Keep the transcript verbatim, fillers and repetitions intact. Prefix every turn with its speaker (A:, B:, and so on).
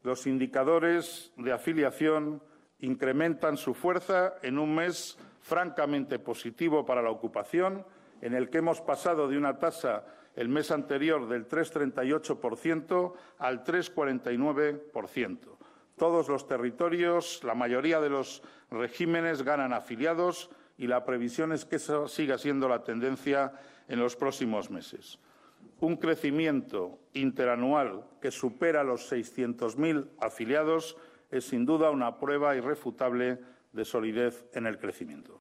A: Los indicadores de afiliación incrementan su fuerza en un mes francamente positivo para la ocupación, en el que hemos pasado de una tasa el mes anterior del tres coma treinta y ocho por ciento al tres coma cuarenta y nueve por ciento. Todos los territorios, la mayoría de los regímenes ganan afiliados y la previsión es que esa siga siendo la tendencia en los próximos meses. Un crecimiento interanual que supera los seiscientos mil afiliados es sin duda una prueba irrefutable de solidez en el crecimiento.